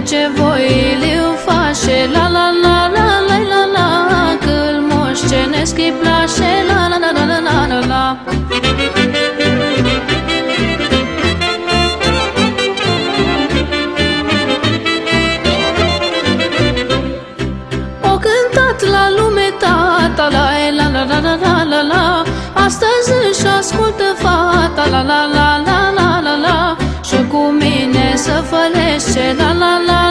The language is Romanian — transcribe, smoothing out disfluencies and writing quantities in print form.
ce voi liu face, la la la la la la la, că-l moștenesc îi place, la la la la la la la. O cântat la lume tata, la la la la la la la la, astăzi își ascultă fata, la la la la la la la, și cu mine să fălește, la la la